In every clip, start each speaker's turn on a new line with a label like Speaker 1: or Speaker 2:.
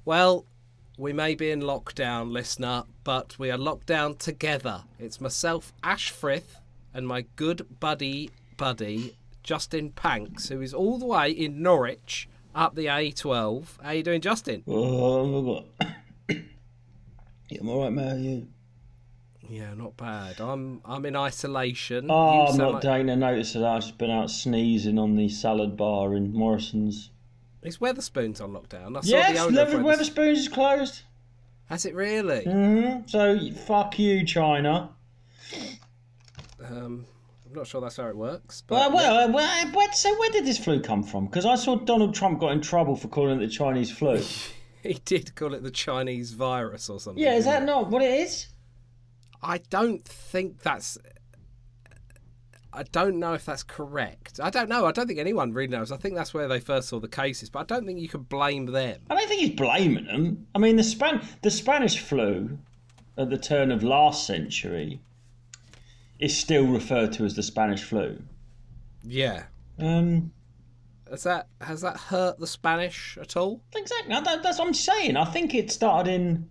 Speaker 1: Well, we may be in lockdown, listener, but we are locked down together. It's myself, Ash Frith, and my good buddy, Justin Panks, who is all the way in Norwich up the A12. How you doing, Justin?
Speaker 2: Oh, yeah, I'm all right, mate. How are you?
Speaker 1: Yeah, not bad. I'm in isolation.
Speaker 2: Oh, I'm not taking a notice of that. I've just been out sneezing on the salad bar in Morrison's.
Speaker 1: Is Weatherspoons on lockdown?
Speaker 2: Yes, Weatherspoons is closed.
Speaker 1: Has it really?
Speaker 2: Mm-hmm. So, fuck you, China.
Speaker 1: I'm not sure that's how it works.
Speaker 2: But so where did this flu come from? Because I saw Donald Trump got in trouble for calling it the Chinese flu.
Speaker 1: He did call it the Chinese virus or something.
Speaker 2: Yeah, is that not what it is?
Speaker 1: I don't think that's... I don't know if that's correct. I don't know. I don't think anyone really knows. I think that's where they first saw the cases, but I don't think you can blame them.
Speaker 2: I don't think he's blaming them. I mean, the Spanish flu at the turn of last century is still referred to as the Spanish flu.
Speaker 1: Yeah. Has that hurt the Spanish at all?
Speaker 2: Exactly. That's what I'm saying. I think it started in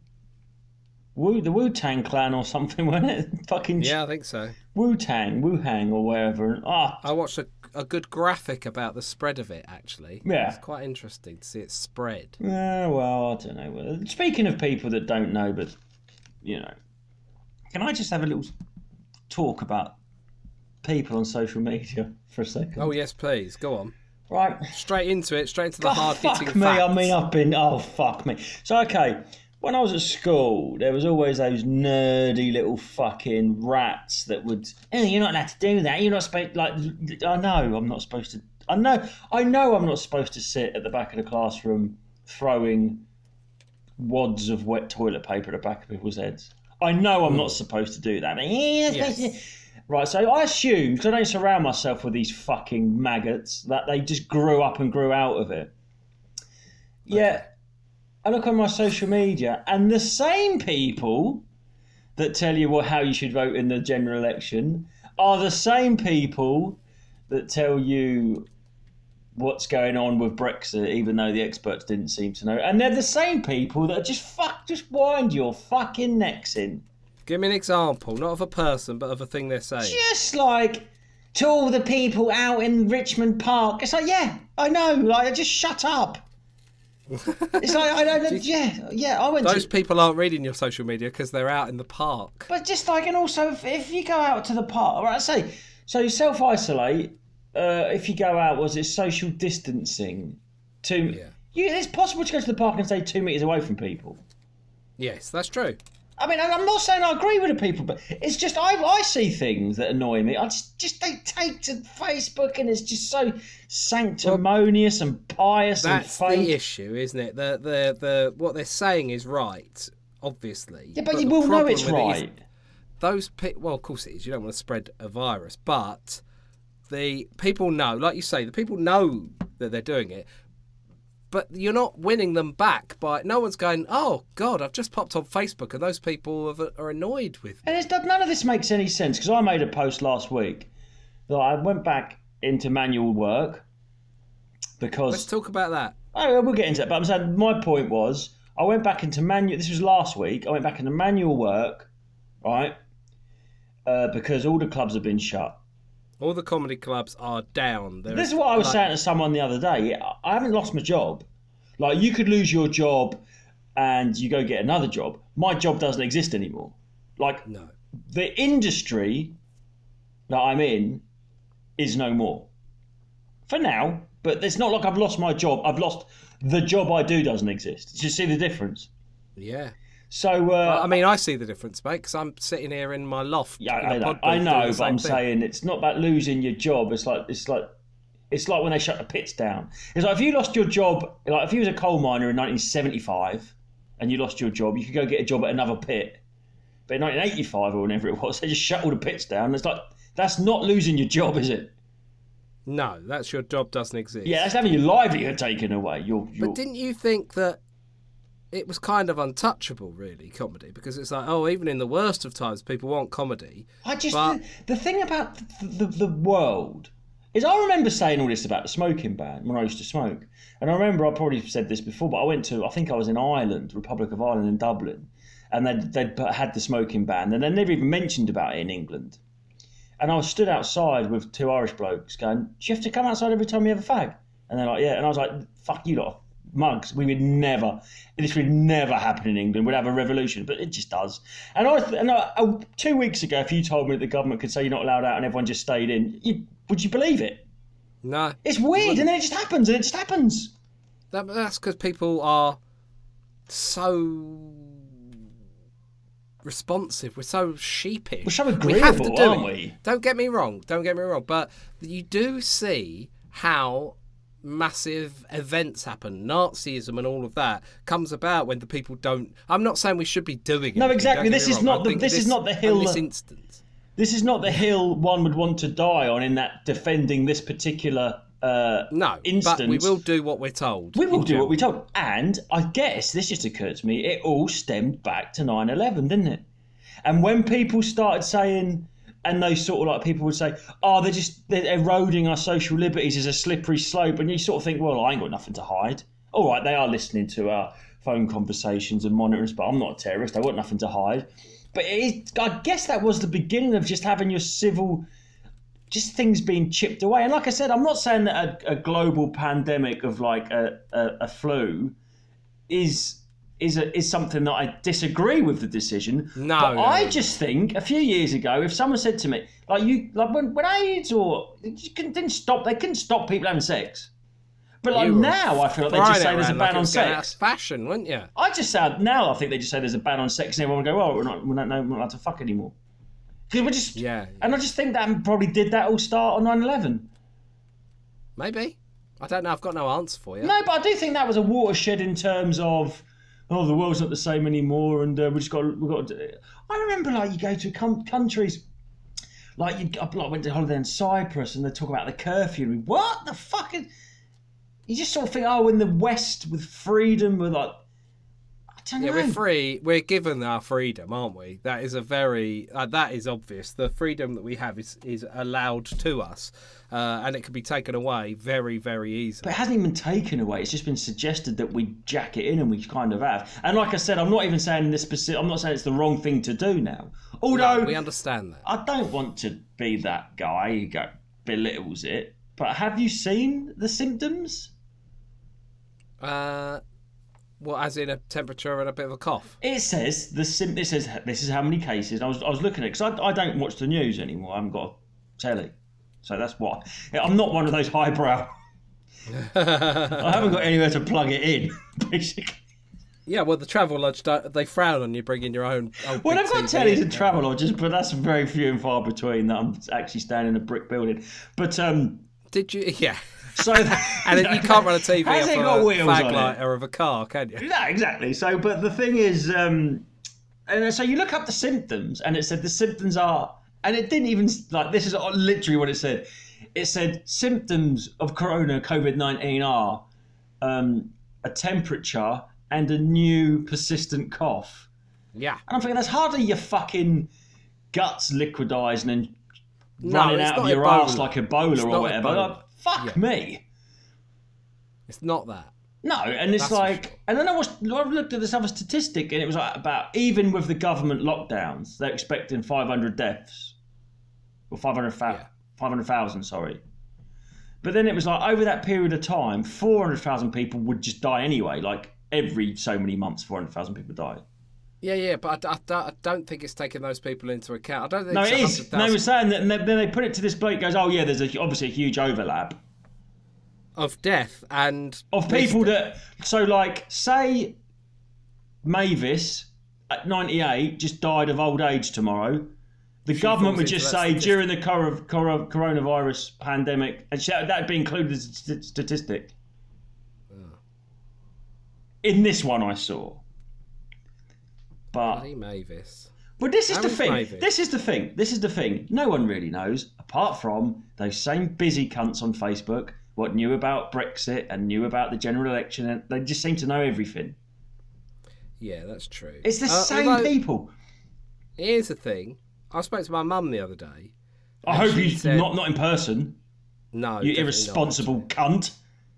Speaker 2: the Wu-Tang Clan or something, wasn't it? Fucking
Speaker 1: yeah, I think so.
Speaker 2: Wuhang or wherever.
Speaker 1: I watched a good graphic about the spread of it, actually.
Speaker 2: Yeah.
Speaker 1: It's quite interesting to see it spread.
Speaker 2: Yeah, well, I don't know. Speaking of people that don't know, but, you know, can I just have a little talk about people on social media for a second?
Speaker 1: Oh, yes, please. Go on.
Speaker 2: Right.
Speaker 1: Straight into the hard-hitting
Speaker 2: fuck me.
Speaker 1: facts.
Speaker 2: I mean, fuck me. So, okay, when I was at school, there was always those nerdy little fucking rats that would, oh, you're not allowed to do that. You're not supposed, like, I know I'm not supposed to, I know I'm not supposed to sit at the back of the classroom throwing wads of wet toilet paper at the back of people's heads. I know I'm not supposed to do that. Yes. Right, so I assume, because I don't surround myself with these fucking maggots, that they just grew up and grew out of it. Yeah, I look on my social media, and the same people that tell you how you should vote in the general election are the same people that tell you what's going on with Brexit, even though the experts didn't seem to know. And they're the same people that just wind your fucking necks in.
Speaker 1: Give me an example, not of a person, but of a thing they're saying.
Speaker 2: Just like to all the people out in Richmond Park. It's like, yeah, I know. Like, just shut up. It's like, I don't. Yeah. I went.
Speaker 1: Those people aren't reading your social media because they're out in the park.
Speaker 2: But just like, and also, if you go out to the park, right? So you self-isolate. If you go out, was it social distancing? It's possible to go to the park and stay 2 meters away from people.
Speaker 1: Yes, that's true.
Speaker 2: I mean, I'm not saying I agree with the people, but it's just I see things that annoy me. I just they take to Facebook and it's just so sanctimonious and pious and fake.
Speaker 1: That's the issue, isn't it? The what they're saying is right, obviously.
Speaker 2: Yeah, but you will know it's right.
Speaker 1: Well, of course it is. You don't want to spread a virus, but the people know, like you say, the people know that they're doing it. But you're not winning them back by... No one's going, oh, God, I've just popped on Facebook and those people are annoyed with me.
Speaker 2: And none of this makes any sense, because I made a post last week that I went back into manual work because...
Speaker 1: Let's talk about that.
Speaker 2: Oh, we'll get into that. But I'm saying my point was, I went back into manual... This was last week. I went back into manual work, right, because all the clubs have been shut.
Speaker 1: All the comedy clubs are down.
Speaker 2: This is what I was saying to someone the other day. I haven't lost my job. Like, you could lose your job and you go get another job. My job doesn't exist anymore. Like,
Speaker 1: no.
Speaker 2: The industry that I'm in is no more. For now. But it's not like I've lost my job. I've lost the job I do doesn't exist. Do you see the difference?
Speaker 1: Yeah.
Speaker 2: So,
Speaker 1: I mean, I see the difference, mate, because I'm sitting here in my loft.
Speaker 2: Yeah, I know, but I'm saying it's not about losing your job. It's like when they shut the pits down. It's like if you lost your job, like if you was a coal miner in 1975 and you lost your job, you could go get a job at another pit. But in 1985 or whenever it was, they just shut all the pits down. It's like, that's not losing your job, is it?
Speaker 1: No, that's your job doesn't exist.
Speaker 2: Yeah, that's having your livelihood taken away.
Speaker 1: But didn't you think that it was kind of untouchable, really, comedy? Because it's like, oh, even in the worst of times, people want comedy.
Speaker 2: The thing about the world is I remember saying all this about the smoking ban when I used to smoke. And I remember I probably said this before, but I think I was in Ireland, Republic of Ireland in Dublin, and they'd had the smoking ban, and they never even mentioned about it in England. And I was stood outside with two Irish blokes going, do you have to come outside every time you have a fag? And they're like, yeah. And I was like, fuck you lot, mugs. This would never happen in England. We'd have a revolution, but it just does. And 2 weeks ago, if you told me that the government could say you're not allowed out and everyone just stayed in, would you believe it?
Speaker 1: No.
Speaker 2: It's weird, and then it just happens,
Speaker 1: That's because people are so responsive. We're so sheepish.
Speaker 2: We're so agreeable, aren't we?
Speaker 1: Don't get me wrong. But you do see how massive events happen. Nazism and all of that comes about when the people don't. I'm not saying we should be doing it.
Speaker 2: No, exactly. This is not the hill.
Speaker 1: In this instance,
Speaker 2: this is not the hill one would want to die on. In that defending this particular instance.
Speaker 1: But we will do what we're told.
Speaker 2: We will do what we're told. And I guess this just occurred to me. It all stemmed back to 9/11, didn't it? And when people started saying. And those sort of like people would say, oh, they're eroding our social liberties as a slippery slope. And you sort of think, well, I ain't got nothing to hide. All right, they are listening to our phone conversations and monitoring us, but I'm not a terrorist. I got nothing to hide. But I guess that was the beginning of just having your civil, just things being chipped away. And like I said, I'm not saying that a global pandemic of like a flu is something that I disagree with the decision. I just think a few years ago, if someone said to me, when AIDS they couldn't stop people having sex. But now I feel like they just say there's a ban on sex.
Speaker 1: Fashion, wouldn't you?
Speaker 2: I think they just say there's a ban on sex, and everyone would go, well, we're not allowed to fuck anymore. And I just think that probably did that all start on 9/11.
Speaker 1: Maybe. I don't know. I've got no answer for you.
Speaker 2: No, but I do think that was a watershed in terms of. Oh, the world's not the same anymore, and we've got. I remember, like, you go to countries, like I went to holiday in Cyprus, and they talk about the curfew. What the fuck? You just sort of think, oh, in the West with freedom, with like, I don't know.
Speaker 1: Yeah, we're free. We're given our freedom, aren't we? That is that is obvious. The freedom that we have is allowed to us. And it can be taken away very, very easily.
Speaker 2: But it hasn't even been taken away. It's just been suggested that we jack it in, and we kind of have. And like I said, I'm not even saying this specific. I'm not saying it's the wrong thing to do now. Although
Speaker 1: we understand that.
Speaker 2: I don't want to be that guy who belittles it. But have you seen the symptoms?
Speaker 1: Well, as in a temperature and a bit of a cough.
Speaker 2: It says this is how many cases. I was looking at it because I don't watch the news anymore. I haven't got a telly. So that's why. I'm not one of those highbrow. I haven't got anywhere to plug it in, basically.
Speaker 1: Yeah, well, the travel lodge, they frown on you bringing your own.
Speaker 2: Well, they've got tellies and travel lodges, but that's very few and far between that I'm actually standing in a brick building. But
Speaker 1: did you? Yeah.
Speaker 2: So
Speaker 1: and then you can't run a TV off a fag lighter of a car, can you?
Speaker 2: No, exactly. So, but the thing is, and so you look up the symptoms, and it said the symptoms are. And it didn't even, like, this is literally what it said. It said symptoms of COVID-19 are a temperature and a new persistent cough.
Speaker 1: Yeah.
Speaker 2: And I'm thinking, that's hardly your fucking guts liquidising and running out of your arse like Ebola or whatever. Like, fuck me.
Speaker 1: It's not that.
Speaker 2: No, and it's sure. And then I looked at this other statistic, and it was like about, even with the government lockdowns, they're expecting 500 deaths. Or 500,000, sorry. But then it was like, over that period of time, 400,000 people would just die anyway. Like, every so many months, 400,000 people die.
Speaker 1: Yeah, but I don't think it's taking those people into account. I don't think
Speaker 2: no, it is. No, we're saying that, and then they put it to this bloke, goes, oh yeah, there's obviously a huge overlap.
Speaker 1: Of death and...
Speaker 2: Of people that... So, like, say Mavis, at 98, just died of old age tomorrow. The government would just say, during the coronavirus pandemic, and that would be included as a statistic. In this one I saw. But...
Speaker 1: Bloody Mavis.
Speaker 2: But this is the thing. This is the thing. No one really knows, apart from those same busy cunts on Facebook, what knew about Brexit and knew about the general election. And they just seem to know everything.
Speaker 1: Yeah, that's true.
Speaker 2: It's the same people.
Speaker 1: Here's the thing. I spoke to my mum the other day.
Speaker 2: I hope you said, not in person.
Speaker 1: No,
Speaker 2: You
Speaker 1: definitely
Speaker 2: irresponsible
Speaker 1: not,
Speaker 2: cunt.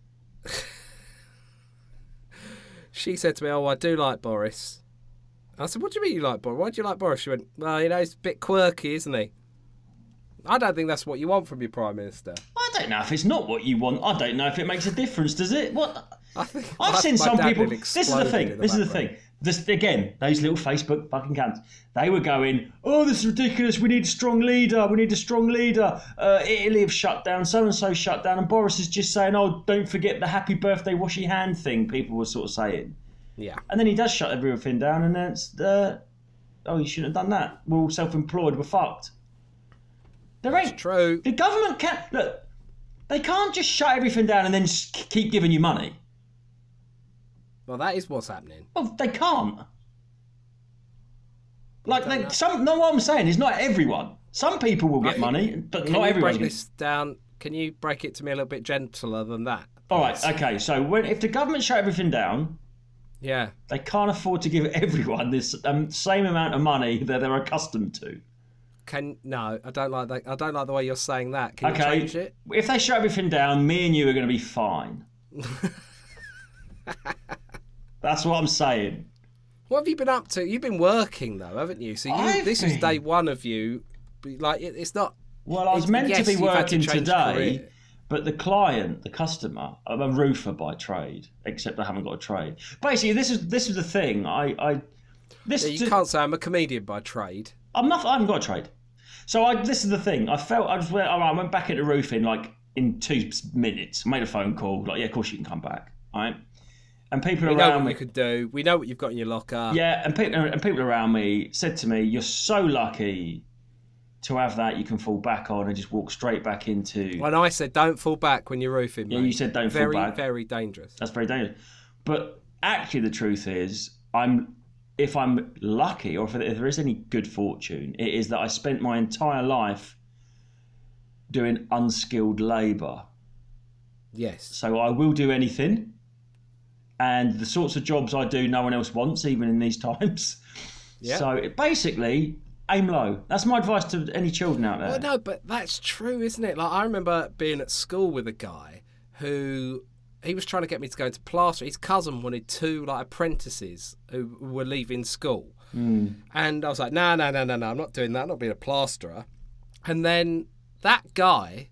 Speaker 1: she said to me, "Oh, I do like Boris." I said, "What do you mean you like Boris? Why do you like Boris?" She went, "Well, he's a bit quirky, isn't he?" I don't think that's what you want from your Prime Minister.
Speaker 2: I don't know if it's not what you want. I don't know if it makes a difference, does it? What?
Speaker 1: I think
Speaker 2: I've
Speaker 1: my
Speaker 2: seen some
Speaker 1: dad
Speaker 2: people.
Speaker 1: nearly
Speaker 2: This is the
Speaker 1: exploded
Speaker 2: thing.
Speaker 1: in
Speaker 2: This is the
Speaker 1: background.
Speaker 2: thing. This, again, those little Facebook fucking cunts. They were going, "Oh, this is ridiculous. We need a strong leader. We need a strong leader. Italy have shut down. So and so shut down." And Boris is just saying, "Oh, don't forget the happy birthday, wash your hand thing." People were sort of saying,
Speaker 1: Yeah.
Speaker 2: and then he does shut everything down, and then it's, "Oh, you shouldn't have done that. We're all self-employed. We're fucked." There ain't
Speaker 1: True.
Speaker 2: The government can't look. They can't just shut everything down and then just keep giving you money.
Speaker 1: Well, that is what's happening.
Speaker 2: Well, they can't. Like, no, what I'm saying is not everyone. Some people will get money, but
Speaker 1: Can
Speaker 2: not
Speaker 1: you
Speaker 2: everyone.
Speaker 1: break this down? Can you break it to me a little bit gentler than that?
Speaker 2: All right, okay. So if the government shut everything down,
Speaker 1: Yeah.
Speaker 2: they can't afford to give everyone this same amount of money that they're accustomed to.
Speaker 1: No, I don't like that. I don't like the way you're saying that. Can you
Speaker 2: Okay,
Speaker 1: change it?
Speaker 2: if they shut everything down, me and you are going to be fine. That's what I'm saying.
Speaker 1: What have you been up to? You've been working though, haven't you? So this is day one of you. Like it's not.
Speaker 2: Well, I was meant
Speaker 1: yes,
Speaker 2: to be
Speaker 1: you've had to
Speaker 2: working
Speaker 1: change
Speaker 2: today,
Speaker 1: career.
Speaker 2: but the client, the customer, I'm a roofer by trade, except I haven't got a trade. Basically, this is the thing.
Speaker 1: You can't say I'm a comedian by trade.
Speaker 2: I'm not. I haven't got a trade. So this is the thing. I went back into roofing like in 2 minutes. Made a phone call. Like, yeah, of course you can come back. All right. And people
Speaker 1: We know
Speaker 2: around
Speaker 1: what
Speaker 2: me.
Speaker 1: you could do. We know what you've got in your locker.
Speaker 2: Yeah, and people around me said to me, "You're so lucky to have that. You can fall back on and just walk straight back into."
Speaker 1: When I said don't fall back when you're roofing,
Speaker 2: Yeah,
Speaker 1: mate.
Speaker 2: you said don't fall
Speaker 1: very,
Speaker 2: back.
Speaker 1: Very dangerous.
Speaker 2: That's very dangerous. But actually, the truth is, if I'm lucky, or if there is any good fortune, it is that I spent my entire life doing unskilled labour.
Speaker 1: Yes.
Speaker 2: So I will do anything, and the sorts of jobs I do, no one else wants, even in these times.
Speaker 1: Yeah.
Speaker 2: So basically, aim low. That's my advice to any children out there.
Speaker 1: Well, no, but that's true, isn't it? Like I remember being at school with a guy who he was trying to get me to go into plaster. His cousin wanted 2 apprentices who were leaving school, and I was like, no, I'm not doing that. I'm not being a plasterer. And then that guy,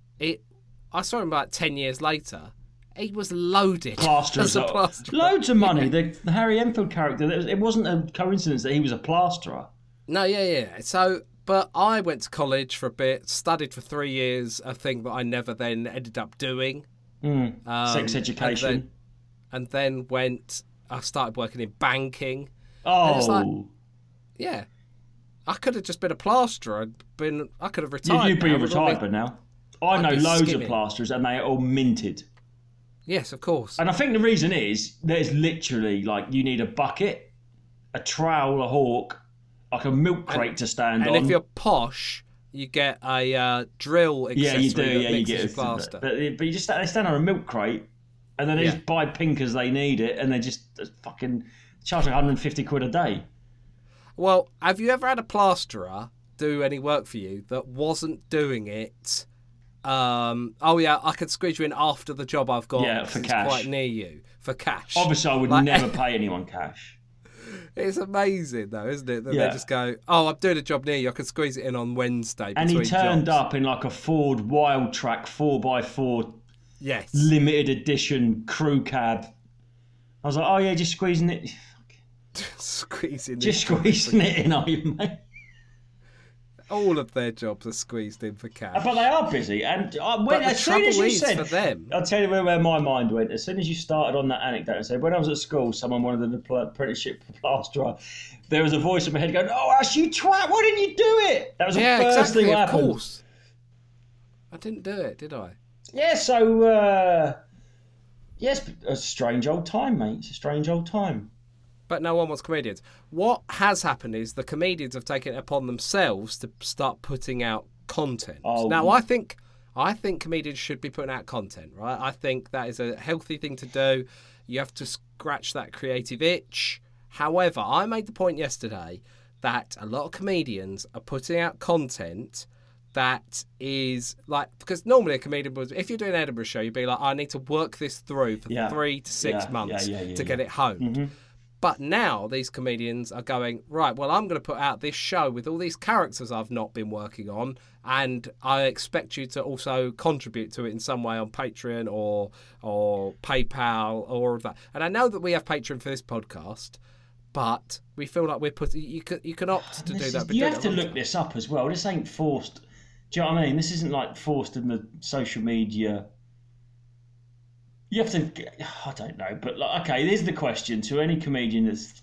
Speaker 1: I saw him about 10 years later. He was loaded
Speaker 2: Plasterers,
Speaker 1: as a plasterer.
Speaker 2: loads of money. The Harry Enfield character. It wasn't a coincidence that he was a plasterer.
Speaker 1: No, yeah. So, but I went to college for a bit, studied for 3 years, a thing that I never then ended up doing.
Speaker 2: Sex education.
Speaker 1: And then I started working in banking.
Speaker 2: Oh,
Speaker 1: it's like, yeah. I could have just been a plasterer. I could have retired.
Speaker 2: you'd be
Speaker 1: now,
Speaker 2: retired by now. I know
Speaker 1: be
Speaker 2: loads of
Speaker 1: skimming.
Speaker 2: plasterers, and they are all minted.
Speaker 1: Yes, of course.
Speaker 2: And I think the reason is there's literally you need a bucket, a trowel, a hawk, like a milk crate to stand on.
Speaker 1: And if you're posh, you get a drill accessory.
Speaker 2: Yeah, you do.
Speaker 1: That
Speaker 2: Yeah, you
Speaker 1: mixes
Speaker 2: get
Speaker 1: your plaster.
Speaker 2: But you just they stand on a milk crate, and then they just buy pink as they need it, and they just fucking charge 150 quid a day.
Speaker 1: Well, have you ever had a plasterer do any work for you that wasn't doing it? I could squeeze you in after the job I've got.
Speaker 2: Yeah, for cash.
Speaker 1: It's quite near you for cash.
Speaker 2: Obviously, I would never pay anyone cash.
Speaker 1: It's amazing though, isn't it? That
Speaker 2: Yeah.
Speaker 1: they just go, "Oh, I'm doing a job near you. I could squeeze it in on Wednesday."
Speaker 2: And he
Speaker 1: between
Speaker 2: turned
Speaker 1: jobs."
Speaker 2: up in like a Ford Wild Track 4x4
Speaker 1: Yes.
Speaker 2: limited edition crew cab. I was like, "Oh yeah, just squeezing it,
Speaker 1: Squeezing.
Speaker 2: just squeezing it in, are you, mate?"
Speaker 1: All of their jobs are squeezed in for cash.
Speaker 2: But they are busy, and
Speaker 1: But the
Speaker 2: as soon as
Speaker 1: trouble
Speaker 2: you
Speaker 1: is
Speaker 2: said,
Speaker 1: for them.
Speaker 2: I'll tell you where my mind went. As soon as you started on that anecdote and said, when I was at school, someone wanted an apprenticeship plasterer, there was a voice in my head going, "Oh, Ash, you twat, why didn't you do it?" That was the first
Speaker 1: exactly.
Speaker 2: thing that
Speaker 1: Of
Speaker 2: happened.
Speaker 1: course. I didn't do it, did I?
Speaker 2: Yeah, so, yes, a strange old time, mate. It's a strange old time.
Speaker 1: But no one wants comedians. What has happened is the comedians have taken it upon themselves to start putting out content.
Speaker 2: Oh.
Speaker 1: Now, I think comedians should be putting out content, right? I think that is a healthy thing to do. You have to scratch that creative itch. However, I made the point yesterday that a lot of comedians are putting out content that is like, because normally a comedian would, if you're doing an Edinburgh show, you'd be like, I need to work this through for 3 to 6 months to get it honed. But now these comedians are going, right, well, I'm going to put out this show with all these characters I've not been working on, and I expect you to also contribute to it in some way on Patreon or PayPal or all of that. And I know that we have Patreon for this podcast, but we feel like we're putting, you can opt to do that. But
Speaker 2: you have to look this up as well. This ain't forced. Do you know what I mean? This isn't like forced in the social media. You have to, I don't know, but like, okay, here's the question to any comedian that's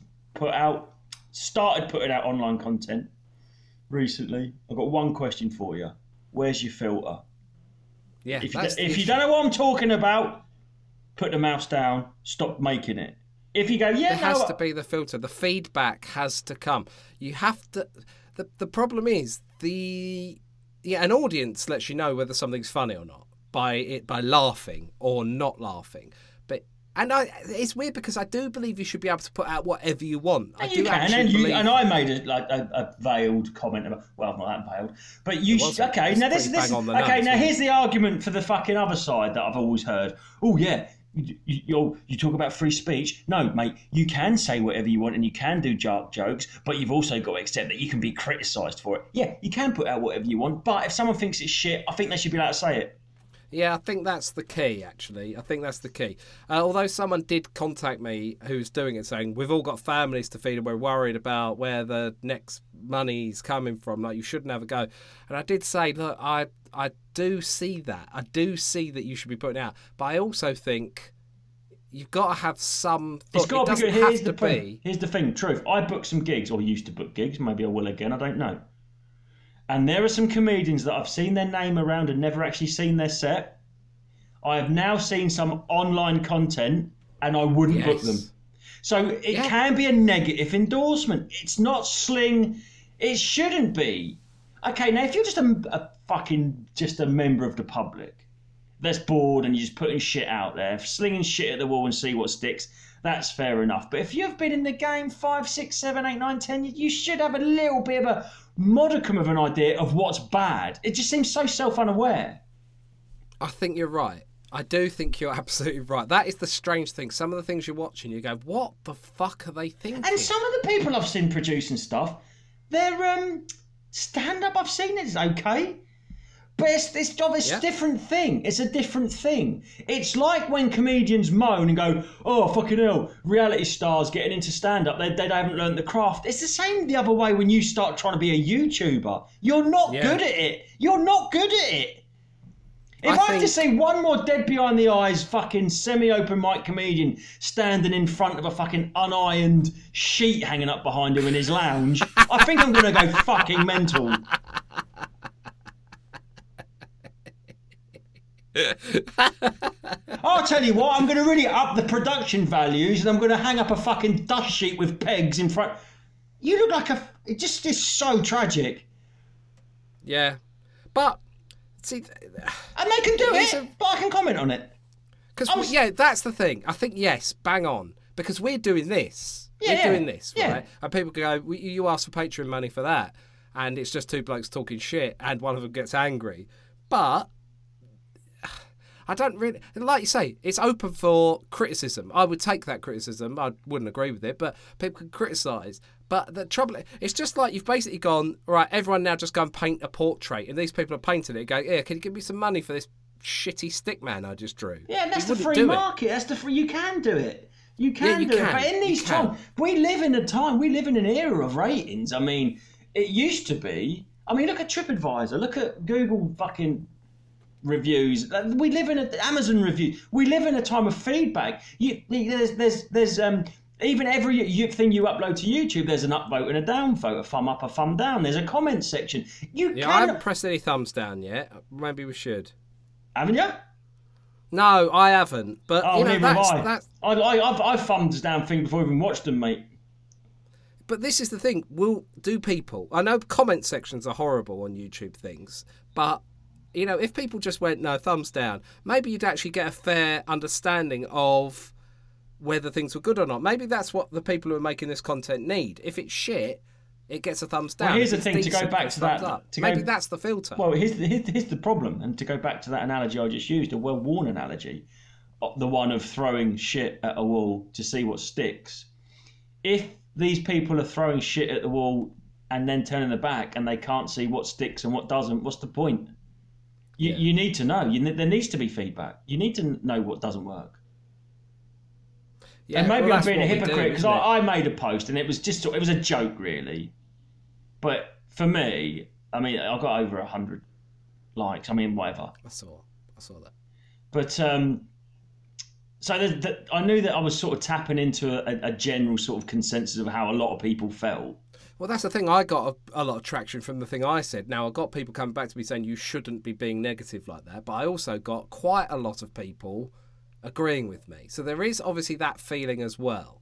Speaker 2: started putting out online content recently. I've got one question for you. Where's your filter?
Speaker 1: Yeah,
Speaker 2: if you don't know what I'm talking about, put the mouse down, stop making it. If you go,
Speaker 1: there has to be the filter. The feedback has to come. You have to. The problem is an audience lets you know whether something's funny or not by laughing or not laughing. It's weird because I do believe you should be able to put out whatever you want. I
Speaker 2: made a veiled comment about. Well, not that veiled, but you. Okay, now now here's the argument for the fucking other side that I've always heard. Oh yeah. You talk about free speech. No, mate, you can say whatever you want and you can do jokes, but you've also got to accept that you can be criticised for it. Yeah, you can put out whatever you want, but if someone thinks it's shit, I think they should be allowed to say it.
Speaker 1: Yeah, I think that's the key, actually. I think that's the key. Although someone did contact me who's doing it saying, we've all got families to feed and we're worried about where the next money's coming from. Like, you shouldn't have a go. And I did say, look, I do see that. I do see that you should be putting out. But I also think you've got to have some thought.
Speaker 2: It's got to be good. Here's the thing, truth. I booked some gigs, or used to book gigs. Maybe I will again. I don't know. And there are some comedians that I've seen their name around and never actually seen their set. I have now seen some online content and I wouldn't book them. So it can be a negative endorsement. It's not sling. It shouldn't be. Okay, now if you're just a member of the public that's bored and you're just putting shit out there, slinging shit at the wall and see what sticks, that's fair enough. But if you've been in the game 5, 6, 7, 8, 9, 10, you should have a little bit of a modicum of an idea of what's bad. It just seems so self-unaware.
Speaker 1: I think you're right. I do think you're absolutely right. That is the strange thing. Some of the things you're watching, you go, what the fuck are they thinking?
Speaker 2: And some of the people I've seen producing stuff, their stand-up I've seen is okay. But it's a different thing. It's a different thing. It's like when comedians moan and go, oh, fucking hell, reality stars getting into stand-up, they haven't learned the craft. It's the same the other way when you start trying to be a YouTuber. You're not good at it. You're not good at it. If I have to see one more dead behind the eyes fucking semi-open mic comedian standing in front of a fucking unironed sheet hanging up behind him in his lounge, I think I'm going to go fucking mental. I'll tell you what, I'm going to really up the production values and I'm going to hang up a fucking dust sheet with pegs in front. You look like it just is so tragic.
Speaker 1: Yeah. But, see...
Speaker 2: And they can do it, but I can comment on it.
Speaker 1: Because, that's the thing. I think, yes, bang on. Because we're doing this. Doing this, right? And people go, you ask for Patreon money for that. And it's just two blokes talking shit and one of them gets angry. But... I don't really... Like you say, it's open for criticism. I would take that criticism. I wouldn't agree with it, but people can criticise. But the trouble... It's just like you've basically gone, right, everyone now just go and paint a portrait. And these people are painting it going, yeah, can you give me some money for this shitty stick man I just drew?
Speaker 2: Yeah, that's the free market. You can do it. You can do it. But in these times... We live in an era of ratings. I mean, it used to be... I mean, look at TripAdvisor. Look at Google fucking... reviews. We live in Amazon review. We live in a time of feedback. There's even every thing you upload to YouTube, there's an upvote and a downvote, a thumb up, a thumb down. There's a comment section.
Speaker 1: I haven't pressed any thumbs down yet. Maybe we should.
Speaker 2: Haven't you?
Speaker 1: No, I haven't. But
Speaker 2: neither have I. I've thumbs down things before I even watched them, mate.
Speaker 1: But this is the thing. I know comment sections are horrible on YouTube things, but if people just went, no, thumbs down, maybe you'd actually get a fair understanding of whether things were good or not. Maybe that's what the people who are making this content need. If it's shit, it gets a thumbs down.
Speaker 2: Well, here's
Speaker 1: If
Speaker 2: the
Speaker 1: it's
Speaker 2: thing, to go
Speaker 1: decent,
Speaker 2: back
Speaker 1: it gets
Speaker 2: to
Speaker 1: thumbs
Speaker 2: that-
Speaker 1: up.
Speaker 2: to go-
Speaker 1: Maybe that's the filter.
Speaker 2: Well, here's the problem, and to go back to that analogy I just used, a well-worn analogy, the one of throwing shit at a wall to see what sticks. If these people are throwing shit at the wall and then turning their back and they can't see what sticks and what doesn't, what's the point? You need to know. There needs to be feedback. You need to know what doesn't work.
Speaker 1: Yeah,
Speaker 2: And maybe
Speaker 1: well,
Speaker 2: I'm being a
Speaker 1: that's what we do,
Speaker 2: hypocrite because
Speaker 1: isn't it?
Speaker 2: I made a post and it was a joke really. But for me, I mean, I got over 100 likes. I mean, whatever.
Speaker 1: I saw that.
Speaker 2: But so I knew that I was sort of tapping into a general sort of consensus of how a lot of people felt.
Speaker 1: Well, that's the thing. I got a lot of traction from the thing I said. Now, I got people coming back to me saying you shouldn't be being negative like that. But I also got quite a lot of people agreeing with me. So there is obviously that feeling as well.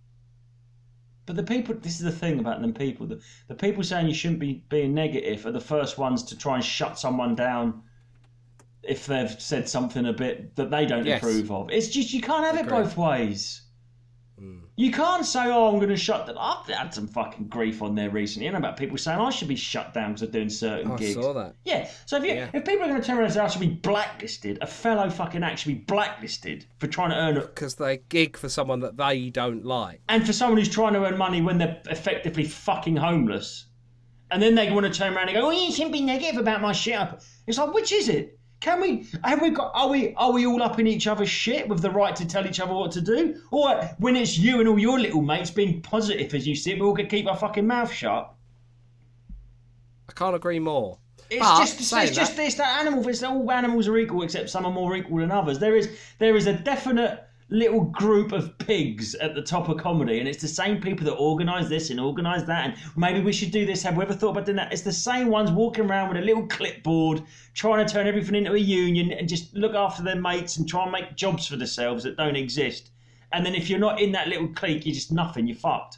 Speaker 2: But the people, this is the thing about them people. The people saying you shouldn't be being negative are the first ones to try and shut someone down if they've said something a bit that they don't
Speaker 1: Yes.
Speaker 2: approve of. It's just, you can't have it
Speaker 1: Agree.
Speaker 2: both ways. You can't say, oh, I'm going to shut them. I've had some fucking grief on there recently, about people saying I should be shut down because I'm doing certain
Speaker 1: I
Speaker 2: gigs.
Speaker 1: saw that.
Speaker 2: Yeah, so if people are going to turn around and say I should be blacklisted, a fellow fucking act should be blacklisted for trying to earn it.
Speaker 1: Because they gig for someone that they don't like.
Speaker 2: And for someone who's trying to earn money when they're effectively fucking homeless. And then they want to turn around and go, oh, you shouldn't be negative about my shit. It's like, which is it? Are we all up in each other's shit with the right to tell each other what to do? Or when it's you and all your little mates being positive as you see it, we're all going to keep our fucking mouth shut?
Speaker 1: I can't agree more.
Speaker 2: It's
Speaker 1: But
Speaker 2: just
Speaker 1: saying
Speaker 2: this, that animal. It's all animals are equal, except some are more equal than others. There is a definite little group of pigs at the top of comedy, and it's the same people that organise this and organise that, and maybe we should do this. Have we ever thought about doing that? It's the same ones walking around with a little clipboard, trying to turn everything into a union and just look after their mates and try and make jobs for themselves that don't exist. And then if you're not in that little clique, you're just nothing. You're fucked.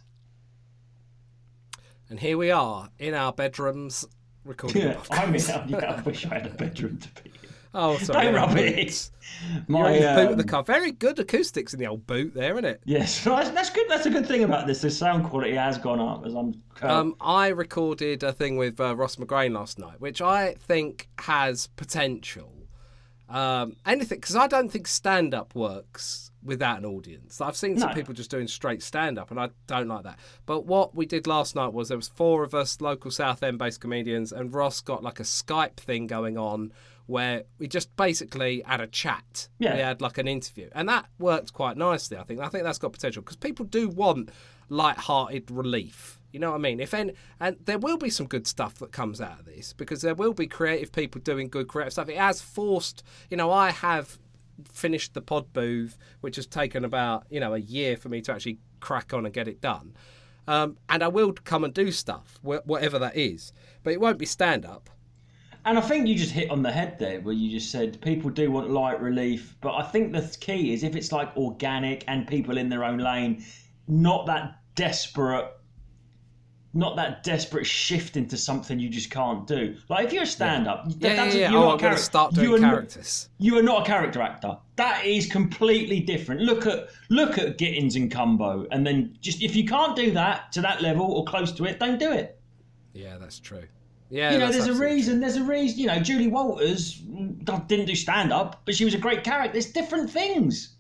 Speaker 1: And here we are in our bedrooms recording. a podcast.
Speaker 2: I wish I had a bedroom to be in.
Speaker 1: Oh, sorry.
Speaker 2: Don't rub
Speaker 1: boots.
Speaker 2: it.
Speaker 1: You're in the boot of the car. Very good acoustics in the old boot there, isn't it?
Speaker 2: Yes, that's good. That's a good thing about this. The sound quality has gone up as I'm.
Speaker 1: I recorded a thing with Ross McGrain last night, which I think has potential. Anything, because I don't think stand-up works without an audience. I've seen some people just doing straight stand-up, and I don't like that. But what we did last night was there was 4 of us, local Southend-based comedians, and Ross got like a Skype thing going on where we just basically had a chat.
Speaker 2: Yeah.
Speaker 1: We had like an interview, and that worked quite nicely. I think that's got potential because people do want light-hearted relief. You know what I mean? And there will be some good stuff that comes out of this because there will be creative people doing good creative stuff. It has forced, I have finished the pod booth, which has taken about, a year for me to actually crack on and get it done. And I will come and do stuff, whatever that is. But it won't be stand-up.
Speaker 2: And I think you just hit on the head there where you just said people do want light relief. But I think the key is if it's like organic and people in their own lane, not that desperate shift into something you just can't do. Like if you're a stand-up,
Speaker 1: Yeah.
Speaker 2: you're
Speaker 1: Oh,
Speaker 2: not
Speaker 1: I'm going to start doing characters.
Speaker 2: You are not a character actor. That is completely different. Look at Gittins and Cumbo, and then just if you can't do that to that level or close to it, don't do it.
Speaker 1: Yeah, that's true. Yeah,
Speaker 2: There's a reason. There's a reason. Julie Walters didn't do stand-up, but she was a great character. There's different things.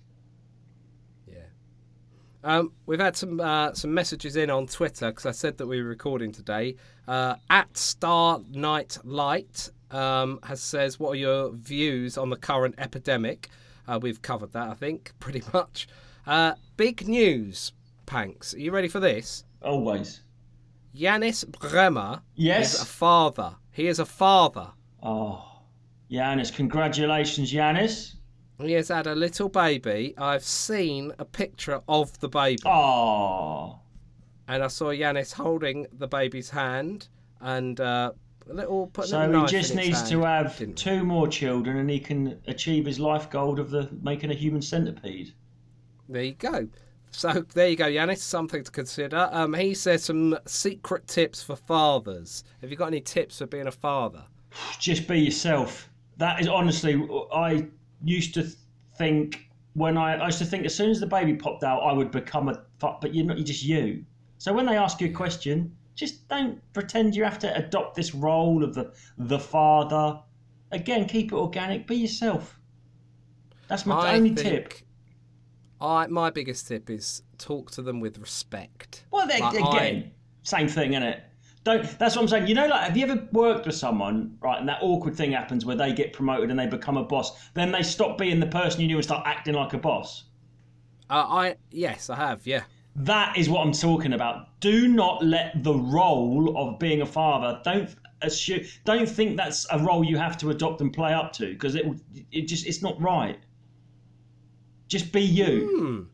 Speaker 1: We've had some messages in on Twitter because I said that we were recording today. At Star Night Light says, what are your views on the current epidemic? We've covered that, I think, pretty much. Big news, Panks. Are you ready for this?
Speaker 2: Always.
Speaker 1: Yanis Bremer
Speaker 2: Yes.
Speaker 1: is a father. He is a father.
Speaker 2: Oh, Yanis. Congratulations, Yanis.
Speaker 1: He has had a little baby. I've seen a picture of the baby.
Speaker 2: Oh.
Speaker 1: And I saw Yanis holding the baby's hand and putting a
Speaker 2: So
Speaker 1: knife
Speaker 2: he just
Speaker 1: in its
Speaker 2: needs
Speaker 1: hand.
Speaker 2: to have
Speaker 1: Didn't
Speaker 2: 2 more children and he can achieve his life goal of making a human centipede.
Speaker 1: There you go. So there you go, Yanis. Something to consider. He says some secret tips for fathers. Have you got any tips for being a father?
Speaker 2: Just be yourself. That is honestly, I used to think as soon as the baby popped out, I would become but you're not. You're just you. So when they ask you a question, Just don't pretend you have to adopt this role of the father. Again, keep it organic. Be yourself. That's my only tip.
Speaker 1: My biggest tip is talk to them with respect.
Speaker 2: Well, same thing, isn't it? That's what I'm saying. You know, like, have you ever worked with someone, right, and that awkward thing happens where they get promoted and they become a boss, then they stop being the person you knew and start acting like a boss?
Speaker 1: Yes, I have, yeah.
Speaker 2: That is what I'm talking about. Do not let the role of being a father, don't think that's a role you have to adopt and play up to, because it's not right. Just be you.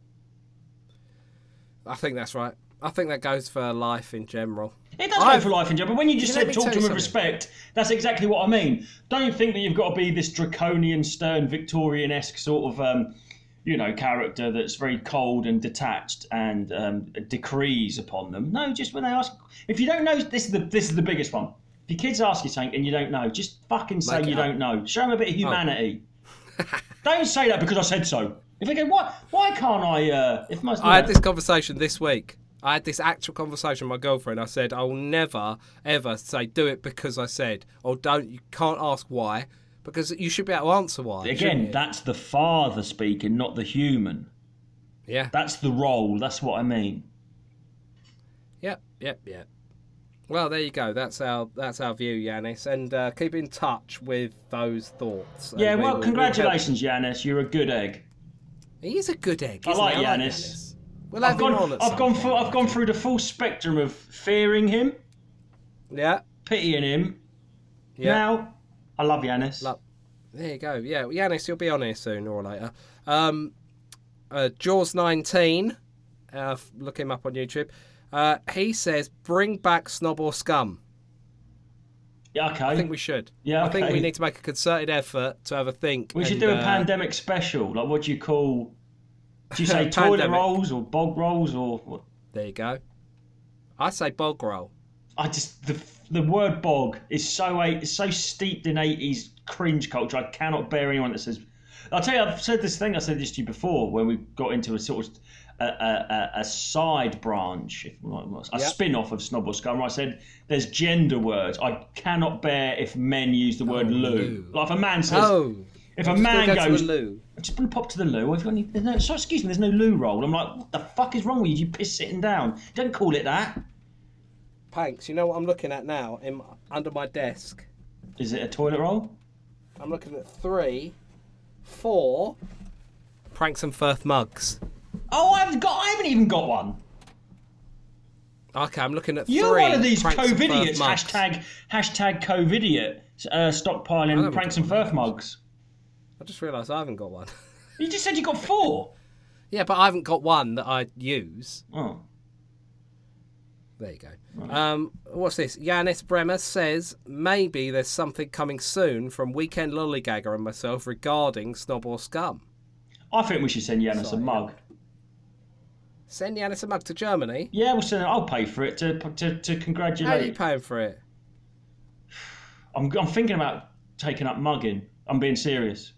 Speaker 1: I think that's right. I think that goes for life in general.
Speaker 2: It does go for life in general, but when you just said talk to them with respect, that's exactly what I mean. Don't think that you've got to be this draconian, stern, Victorian-esque sort of, character that's very cold and detached and decrees upon them. No, just when they ask, if you don't know, this is the biggest one. If your kids ask you something and you don't know, just fucking say you don't know. Show them a bit of humanity. Don't say that because I said so. If they go, why can't I?
Speaker 1: I had this conversation this week. I had this actual conversation with my girlfriend. I said, I will never, ever say, do it because I said, or you can't ask why, because you should be able to answer why.
Speaker 2: Again, that's the father speaking, not the human.
Speaker 1: Yeah.
Speaker 2: That's the role. That's what I mean.
Speaker 1: Yep. Well, there you go. That's our view, Yanis. And keep in touch with those thoughts.
Speaker 2: Yeah, well, congratulations, Yanis. You're a good egg.
Speaker 1: He is a good egg.
Speaker 2: I like Yanis. I've gone through the full spectrum of fearing him, pitying him. Yeah. Now, I love Yanis.
Speaker 1: There you go. Yeah, Yanis, you'll be on here sooner or later. Jaws 19, look him up on YouTube. He says, bring back Snob or Scum.
Speaker 2: Yeah, okay.
Speaker 1: I think we should.
Speaker 2: Yeah,
Speaker 1: I think we need to make a concerted effort to have a think.
Speaker 2: We should do a pandemic special. Like, what do you call? Do you say toilet rolls or bog rolls or what?
Speaker 1: There you go. I say bog roll.
Speaker 2: The word bog is so steeped in 80s cringe culture. I cannot bear anyone that says. I'll tell you, I said this to you before when we got into a sort of a side branch, a spin-off of Snob or Scum, where I said there's gender words. I cannot bear if men use the word loo. Like if a man says, if a man goes,
Speaker 1: loo.
Speaker 2: Just want to pop to the loo. Excuse me, there's no loo roll. I'm like, what the fuck is wrong with you? You piss sitting down. Don't call it that.
Speaker 1: Panks, you know what I'm looking at now under my desk?
Speaker 2: Is it a toilet roll?
Speaker 1: I'm looking at 3, 4 Pranks and Firth mugs.
Speaker 2: Oh, I haven't even got one.
Speaker 1: Okay, I'm looking at 3.
Speaker 2: You're one of these COVIDiots. Hashtag COVIDiot. Stockpiling Pranks and Firth mugs.
Speaker 1: I just realised I haven't got one.
Speaker 2: You just said you got 4.
Speaker 1: Yeah, but I haven't got one that I use.
Speaker 2: Oh.
Speaker 1: There you go. Right. What's this? Yanis Bremer says, maybe there's something coming soon from Weekend Lollygagger and myself regarding Snob or Scum.
Speaker 2: I think we should send Yanis a mug.
Speaker 1: Send Yanis a mug to Germany?
Speaker 2: Yeah, we'll send it. I'll pay for it to congratulate.
Speaker 1: How are you paying for it?
Speaker 2: I'm thinking about taking up mugging. I'm being serious.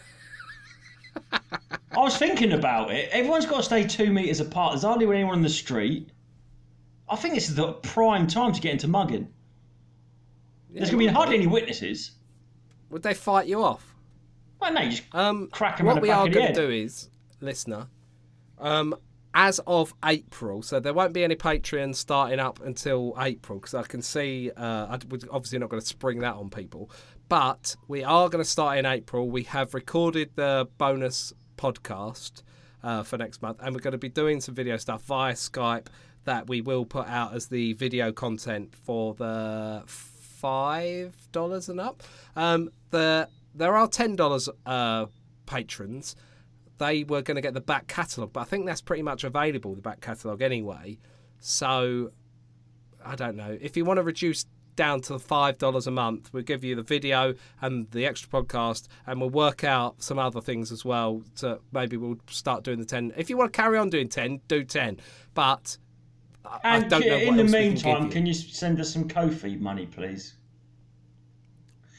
Speaker 2: I was thinking about it. Everyone's got to stay 2 metres apart. There's hardly anyone on the street. I think this is the prime time to get into mugging. There's going to be hardly any witnesses.
Speaker 1: Would they fight you off?
Speaker 2: Well, no, you just crack them on the back of the head. What we are going to
Speaker 1: do is, listener, as of April, so there won't be any Patreon starting up until April, because I can see, we're obviously not going to spring that on people, but we are going to start in April. We have recorded the bonus podcast for next month, and we're going to be doing some video stuff via Skype that we will put out as the video content for the $5 and up. There are $10 patrons. They were going to get the back catalogue, but I think that's pretty much available, the back catalogue anyway. So, I don't know. If you want to reduce down to $5 a month, we'll give you the video and the extra podcast, and we'll work out some other things as well. So maybe we'll start doing the 10. If you want to carry on doing 10, do 10. But I don't know what
Speaker 2: in the
Speaker 1: else
Speaker 2: meantime,
Speaker 1: can
Speaker 2: you send us some Ko-fi money, please?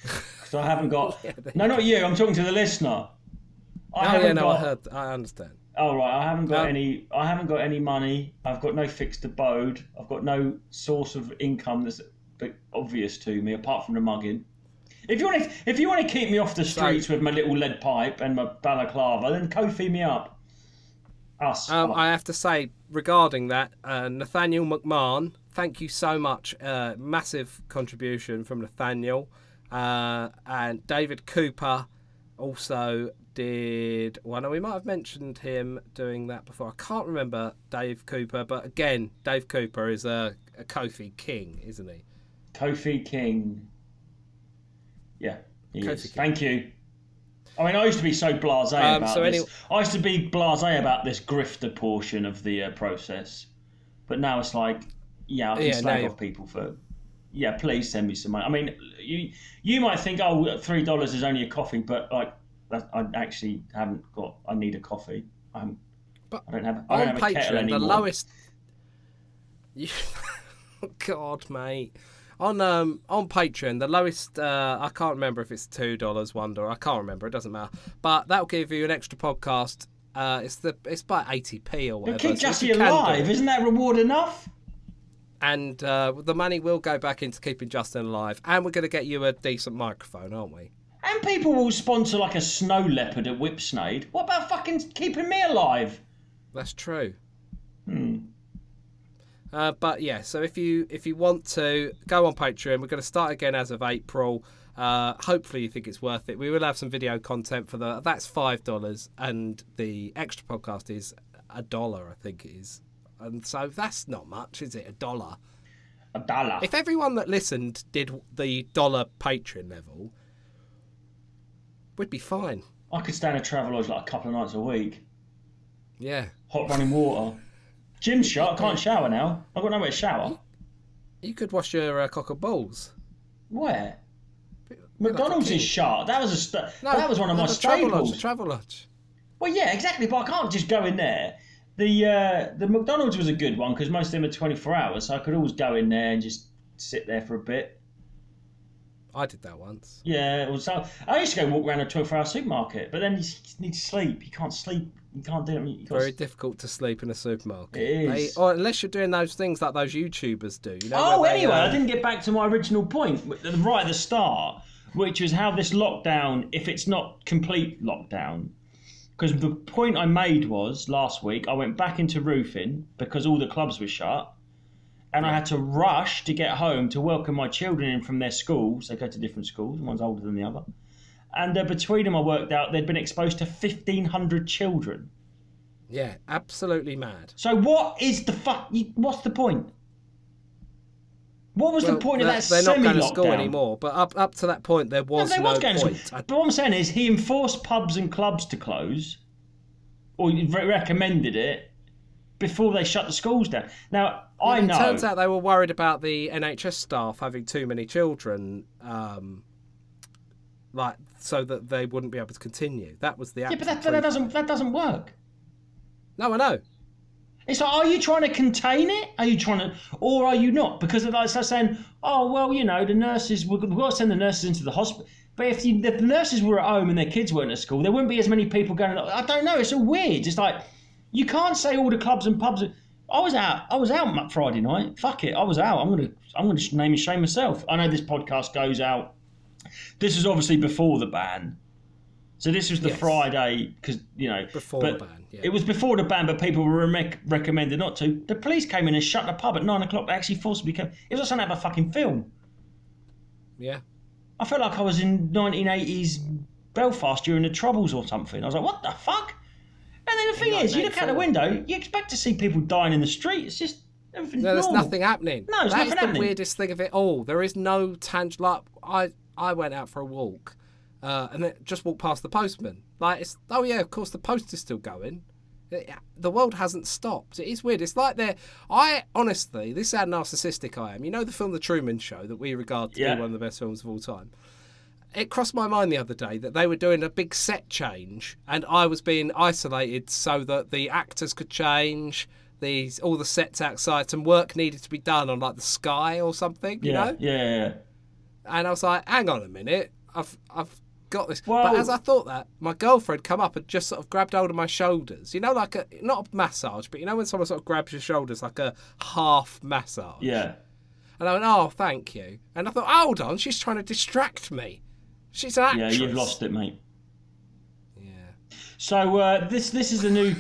Speaker 2: Because I haven't got... No, not you. I'm talking to the listener.
Speaker 1: I understand.
Speaker 2: Oh right, I haven't got
Speaker 1: No.
Speaker 2: any. I haven't got any money. I've got no fixed abode. I've got no source of income that's obvious to me apart from the mugging. If you want to keep me off the streets with my little lead pipe and my balaclava, then Ko-fi me up.
Speaker 1: I have to say regarding that, Nathaniel McMahon, thank you so much. Massive contribution from Nathaniel, and David Cooper also did. Well, no, we might have mentioned him doing that before. I can't remember Dave Cooper, but again, Dave Cooper is a Ko-fi king, isn't he?
Speaker 2: Ko-fi King. Yeah, he
Speaker 1: Ko-fi
Speaker 2: is.
Speaker 1: King.
Speaker 2: Thank you. I mean, I used to be so blasé about this.
Speaker 1: anyway-
Speaker 2: I used to be blasé about this grifter portion of the process, but now it's like, yeah, I can slag off people for. Yeah, please send me some money. I mean, you might think, oh, $3 is only a coffee, but like, I actually haven't got. I need a coffee.
Speaker 1: But
Speaker 2: I don't have
Speaker 1: on
Speaker 2: a kettle
Speaker 1: Patreon,
Speaker 2: anymore.
Speaker 1: the lowest. God, mate. On Patreon, the lowest. I can't remember if it's $2, $1. I can't remember. It doesn't matter. But that'll give you an extra podcast. It's about 80p or whatever.
Speaker 2: It keeps
Speaker 1: so
Speaker 2: Jussie
Speaker 1: if you can
Speaker 2: alive.
Speaker 1: do it.
Speaker 2: Isn't that reward enough?
Speaker 1: And the money will go back into keeping Justin alive. And we're going to get you a decent microphone, aren't we?
Speaker 2: And people will sponsor like a snow leopard at Whipsnade. What about fucking keeping me alive?
Speaker 1: That's true. But yeah, so if you want to go on Patreon, we're going to start again as of April. Hopefully you think it's worth it. We will have some video content for that's $5, and the extra podcast is $1, I think it is. And so that's not much, is it? $1.
Speaker 2: $1.
Speaker 1: If everyone that listened did the $1 Patreon level, we'd be fine.
Speaker 2: I could stay in a Travelodge like a couple of nights a week.
Speaker 1: Yeah.
Speaker 2: Hot running water. Gym's shut. I can't shower now. I've got nowhere to shower.
Speaker 1: You could wash your cock and balls.
Speaker 2: Where? McDonald's is shut. That was that was one of my staples.
Speaker 1: The Travelodge.
Speaker 2: Well, yeah, exactly. But I can't just go in there. The McDonald's was a good one because most of them are 24 hours, so I could always go in there and just sit there for a bit.
Speaker 1: I did that once.
Speaker 2: Yeah, it was. I used to go walk around a 24-hour supermarket, but then you need to sleep. You can't sleep. You can't do it.
Speaker 1: Very difficult to sleep in a supermarket.
Speaker 2: It is.
Speaker 1: Or unless you're doing those things like those YouTubers do. You know,
Speaker 2: Oh, anyway, I didn't get back to my original point right at the start, which was how this lockdown, if it's not complete lockdown, because the point I made was last week I went back into roofing because all the clubs were shut, and I had to rush to get home to welcome my children in from their schools. They go to different schools, one's older than the other. And between them, I worked out they'd been exposed to 1,500 children.
Speaker 1: Yeah, absolutely mad.
Speaker 2: So what is the fuck? What's the point? What was the point of that
Speaker 1: They're not going to
Speaker 2: semi-lockdown?
Speaker 1: school anymore, but up to that point, there was no
Speaker 2: going to
Speaker 1: point.
Speaker 2: school. But what I'm saying is he enforced pubs and clubs to close, or he recommended it, before they shut the schools down. Now, I know...
Speaker 1: It turns out they were worried about the NHS staff having too many children, so that they wouldn't be able to continue. That was the actual
Speaker 2: but that doesn't work.
Speaker 1: No, I know.
Speaker 2: It's like, are you trying to contain it? Are you trying to, or are you not? Because it's like saying, oh well, you know, the nurses, we've got to send the nurses into the hospital. But if the nurses were at home and their kids weren't at school, there wouldn't be as many people going. I don't know. It's all weird. It's like you can't say all the clubs and pubs. I was out Friday night. Fuck it, I was out. I'm gonna name and shame myself. I know this podcast goes out. This is obviously before the ban. So this was the Friday, because, you know...
Speaker 1: Before the ban, yeah.
Speaker 2: It was before the ban, but people were recommended not to. The police came in and shut the pub at 9 o'clock. They actually forcibly came... It was like something out of a fucking film.
Speaker 1: Yeah.
Speaker 2: I felt like I was in 1980s Belfast during the Troubles or something. I was like, what the fuck? And then the thing is, you look out the window, you expect to see people dying in the street. It's just... Everything's
Speaker 1: No, there's
Speaker 2: normal.
Speaker 1: nothing happening.
Speaker 2: No, there's nothing
Speaker 1: That is
Speaker 2: happening.
Speaker 1: the weirdest thing of it all. There is no tangible... Like, I went out for a walk... and then just walked past the postman. Like, oh yeah, of course the post is still going. The world hasn't stopped. It is weird. It's like honestly, this is how narcissistic I am. You know the film The Truman Show that we regard to be one of the best films of all time? It crossed my mind the other day that they were doing a big set change and I was being isolated so that the actors could change, all the sets outside, some work needed to be done on like the sky or something, you know?
Speaker 2: Yeah.
Speaker 1: And I was like, hang on a minute, got this.
Speaker 2: Well-
Speaker 1: But as I thought that, my girlfriend come up and just sort of grabbed hold of my shoulders. You know, like not a massage, but you know when someone sort of grabs your shoulders like a half massage.
Speaker 2: Yeah.
Speaker 1: And I went, oh, thank you. And I thought, hold on, she's trying to distract me. She's an actress.
Speaker 2: Yeah, you've lost it, mate.
Speaker 1: Yeah.
Speaker 2: So this is a new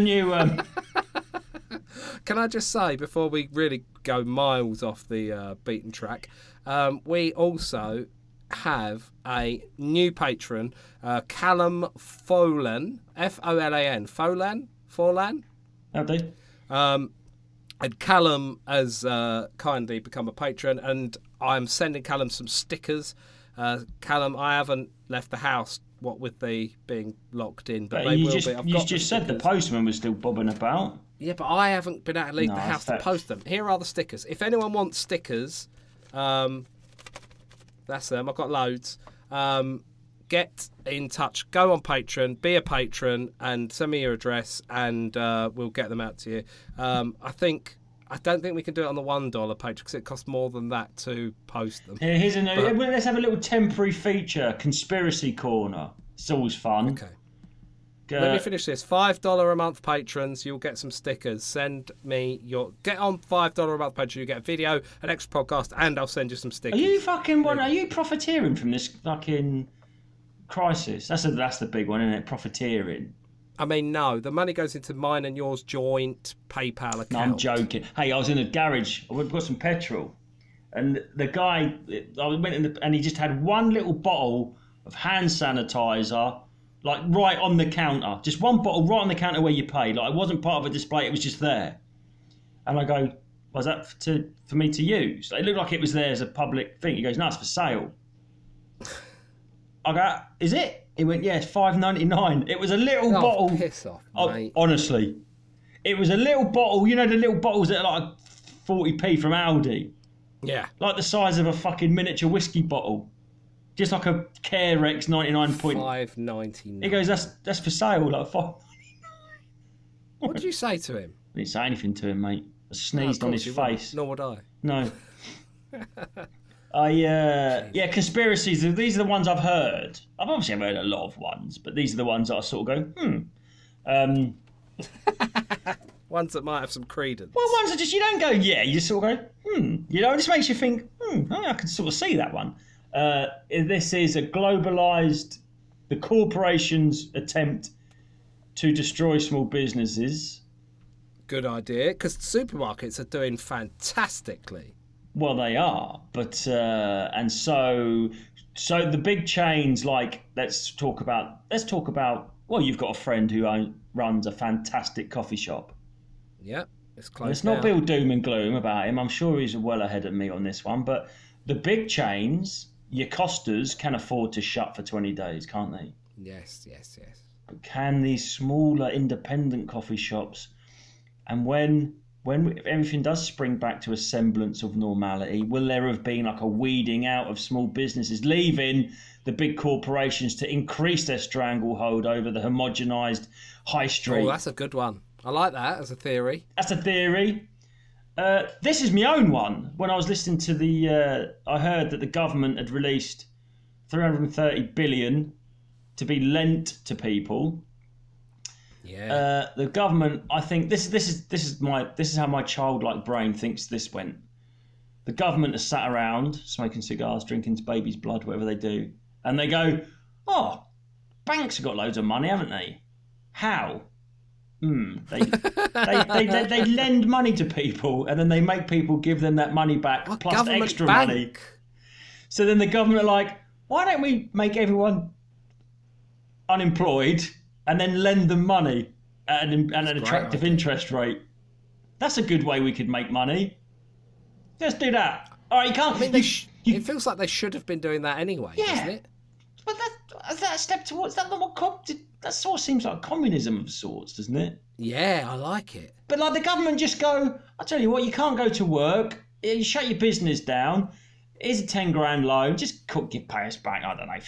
Speaker 1: Can I just say, before we really go miles off the beaten track, we also have a new patron, Callum Folan, Folan, Folan.
Speaker 2: Howdy.
Speaker 1: And Callum has kindly become a patron, and I'm sending Callum some stickers. Callum, I haven't left the house, what with the being locked in, but they
Speaker 2: you
Speaker 1: will
Speaker 2: just
Speaker 1: be. I've
Speaker 2: you
Speaker 1: got
Speaker 2: just said the
Speaker 1: stickers.
Speaker 2: postman was still bobbing about.
Speaker 1: Yeah, but I haven't been able to leave
Speaker 2: No,
Speaker 1: the house to
Speaker 2: fair.
Speaker 1: post them. Here are the stickers. If anyone wants stickers, that's them. I've got loads. Get in touch. Go on Patreon. Be a patron and send me your address, and we'll get them out to you. I don't think we can do it on the $1 Patreon because it costs more than that to post them.
Speaker 2: Here's a new. Let's have a little temporary feature. Conspiracy corner. It's always fun.
Speaker 1: Okay. Let me finish this. $5 a month patrons, you'll get some stickers. Send me your... Get on $5 a month patron, you get a video, an extra podcast, and I'll send you some
Speaker 2: Are
Speaker 1: stickers.
Speaker 2: you fucking one? Are you profiteering from this fucking crisis? That's the big one, isn't it? Profiteering.
Speaker 1: I mean, no. The money goes into mine and yours joint PayPal account.
Speaker 2: No, I'm joking. Hey, I was in a garage. I got some petrol, and the guy, I went in, and he just had one little bottle of hand sanitizer, like right on the counter. Just one bottle right on the counter where you pay. Like it wasn't part of a display. It was just there. And I go, was that for me to use? It looked like it was there as a public thing. He goes, no, it's for sale. I go, is it? He went, yeah, it's $5.99. It was a little bottle.
Speaker 1: Piss off, mate.
Speaker 2: Honestly, it was a little bottle. You know the little bottles that are like 40p from Aldi,
Speaker 1: Yeah.
Speaker 2: like the size of a fucking miniature whiskey bottle, just like a Carex 99 point.
Speaker 1: $5.99.
Speaker 2: He goes, that's for sale, like $5.
Speaker 1: What did you say to him?
Speaker 2: I didn't say anything to him, mate. I sneezed on his face.
Speaker 1: Nor would I.
Speaker 2: No. Conspiracies. These are the ones I've heard. I've obviously heard a lot of ones, but these are the ones that I sort of go,
Speaker 1: Ones that might have some credence.
Speaker 2: Well, ones that just, you don't go, yeah, you just sort of go, You know, it just makes you think, I can sort of see that one. This is a globalised, the corporation's attempt to destroy small businesses.
Speaker 1: Good idea, because supermarkets are doing fantastically.
Speaker 2: Well, they are, but and so the big chains, like let's talk about. Well, you've got a friend who runs a fantastic coffee shop.
Speaker 1: Yeah, it's close.
Speaker 2: Let's not build doom and gloom about him. I'm sure he's well ahead of me on this one. But the big chains, your Costas, can afford to shut for 20 days, can't they?
Speaker 1: Yes.
Speaker 2: But can these smaller independent coffee shops, and when everything does spring back to a semblance of normality, will there have been like a weeding out of small businesses, leaving the big corporations to increase their stranglehold over the homogenised high street?
Speaker 1: Oh, that's a good one. I like that as a theory.
Speaker 2: That's a theory. This is my own one. When I was listening to I heard that the government had released 330 billion to be lent to people.
Speaker 1: Yeah.
Speaker 2: The government, I think this is how my childlike brain thinks this went. The government has sat around smoking cigars, drinking baby's blood, whatever they do, and they go, "Oh, banks have got loads of money, haven't they? How? They lend money to people, and then they make people give them that money back
Speaker 1: What
Speaker 2: plus
Speaker 1: government
Speaker 2: extra
Speaker 1: bank?
Speaker 2: money. So then the government are like, why don't we make everyone unemployed and then lend them money at an attractive interest rate? That's a good way we could make money. Let's do that. All right, you can't.
Speaker 1: I mean, it feels like they should have been doing that anyway, doesn't it?
Speaker 2: But that a step towards that. That sort of seems like communism of sorts, doesn't it?
Speaker 1: Yeah, I like it.
Speaker 2: But like the government just go, I tell you what, you can't go to work. You shut your business down. Here's a 10 grand loan. Just pay us back. I don't know,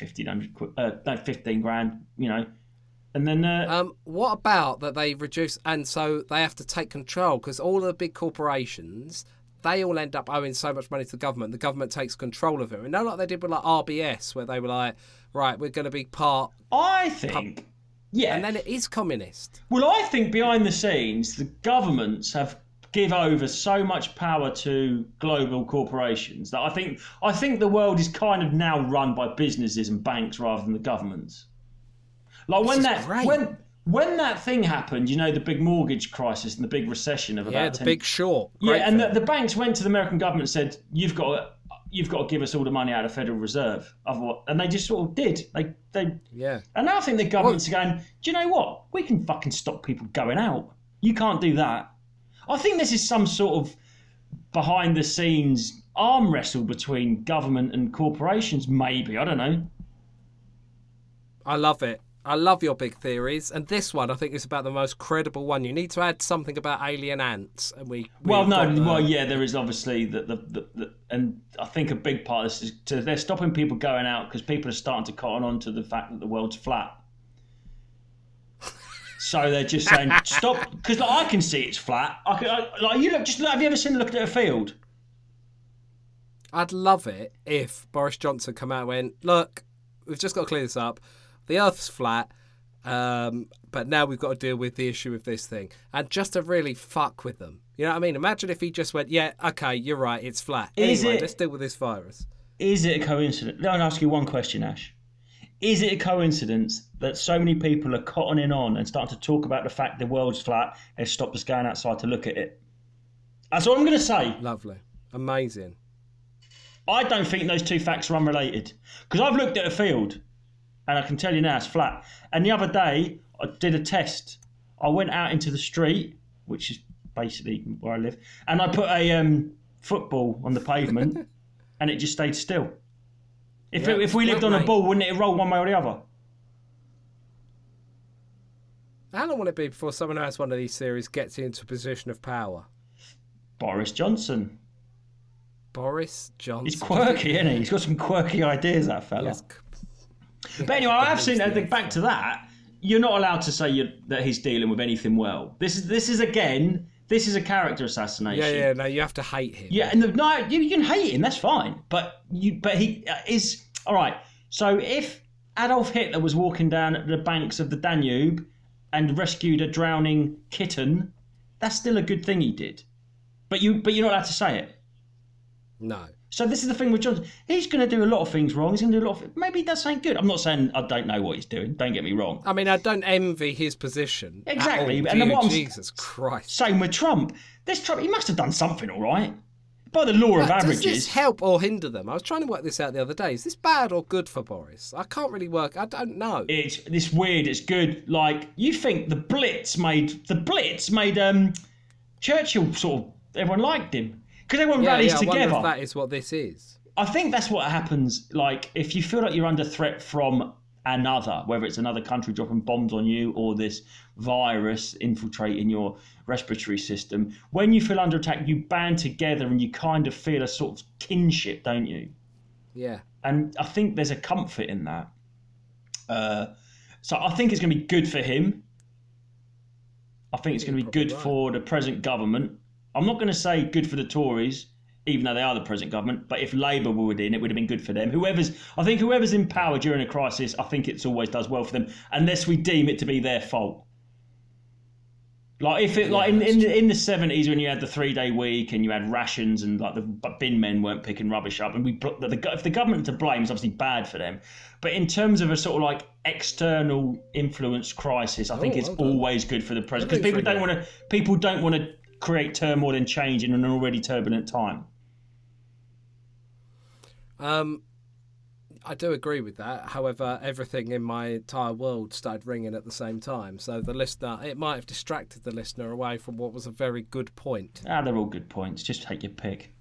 Speaker 2: 15 grand. You know. And then
Speaker 1: what about that they reduce, and so they have to take control because all the big corporations, they all end up owing so much money to the government. The government takes control of it. And not like they did with like RBS, where they were like, right, we're going to be part.
Speaker 2: I think, yeah.
Speaker 1: And then it is communist.
Speaker 2: Well, I think behind the scenes, the governments have give over so much power to global corporations that I think the world is kind of now run by businesses and banks rather than the governments. Like when that thing happened, you know, the big mortgage crisis and the big recession of about
Speaker 1: Big Short.
Speaker 2: Great and the banks went to the American government and said, you've got to give us all the money out of the Federal Reserve. And they just sort of did. They And now I think the governments are going, do you know what? We can fucking stop people going out. You can't do that. I think this is some sort of behind the scenes arm wrestle between government and corporations, maybe. I don't know.
Speaker 1: I love it. I love your big theories, and this one I think is about the most credible one. You need to add something about alien ants, and there is obviously and I think a big part of this is they're stopping people going out because people are starting to cotton on to the fact that the world's flat. So they're just saying stop because I can see it's flat. Have you ever seen looked at a field? I'd love it if Boris Johnson come out and went, look, we've just got to clear this up. The Earth's flat, but now we've got to deal with the issue of this thing. And just to really fuck with them. You know what I mean? Imagine if he just went, yeah, okay, you're right, it's flat. Let's deal with this virus.
Speaker 2: Is it a coincidence? I'll ask you one question, Ash. Is it a coincidence that so many people are cottoning on and starting to talk about the fact the world's flat has stopped us going outside to look at it? That's all I'm going to say.
Speaker 1: Lovely. Amazing.
Speaker 2: I don't think those two facts are unrelated. Because I've looked at a field and I can tell you now it's flat. And the other day, I did a test. I went out into the street, which is basically where I live, and I put a football on the pavement and it just stayed still. If we lived on a ball, wouldn't it roll one way or the other?
Speaker 1: How long will it be before someone who has one of these series gets into a position of power?
Speaker 2: Boris Johnson.
Speaker 1: Boris Johnson.
Speaker 2: He's quirky, isn't he? He's got some quirky ideas, that fella.
Speaker 1: Yes.
Speaker 2: But anyway, I have seen. Back to that. You're not allowed to say that he's dealing with anything well. This is a character assassination.
Speaker 1: Yeah. No, you have to hate him.
Speaker 2: Yeah, and you can hate him. That's fine. But he is all right. So if Adolf Hitler was walking down the banks of the Danube and rescued a drowning kitten, that's still a good thing he did. But you're not allowed to say it.
Speaker 1: No.
Speaker 2: So this is the thing with Johnson. He's going to do a lot of things wrong. He's going to do a lot of... Maybe he does something good. I'm not saying I don't know what he's doing. Don't get me wrong.
Speaker 1: I mean, I don't envy his position.
Speaker 2: Exactly.
Speaker 1: Jesus Christ.
Speaker 2: Same with Trump. Trump, he must have done something all right. By the law of averages.
Speaker 1: Does this help or hinder them? I was trying to work this out the other day. Is this bad or good for Boris? I can't really work. I don't know.
Speaker 2: It's weird. It's good. Like, you think the Blitz made Churchill sort of... Everyone liked him. Because everyone rallies together.
Speaker 1: I wonder if that is what this is.
Speaker 2: I think that's what happens. Like, if you feel like you're under threat from another, whether it's another country dropping bombs on you or this virus infiltrating your respiratory system, when you feel under attack, you band together and you kind of feel a sort of kinship, don't you?
Speaker 1: Yeah.
Speaker 2: And I think there's a comfort in that. So I think it's going to be good for him. I think it's going to be good for the present government. I'm not going to say good for the Tories, even though they are the present government, but if Labour were in, it would have been good for them. I think whoever's in power during a crisis, I think it always does well for them, unless we deem it to be their fault. Like in the 70s when you had the 3-day week and you had rations and like the bin men weren't picking rubbish up, and if the government to blame, it's obviously bad for them. But in terms of a sort of like external influence crisis, I think it's always good for the president, because people don't want to create turmoil and change in an already turbulent time.
Speaker 1: I do agree with that. However, everything in my entire world started ringing at the same time. So the listener, it might have distracted the listener away from what was a very good point.
Speaker 2: They're all good points. Just take your pick.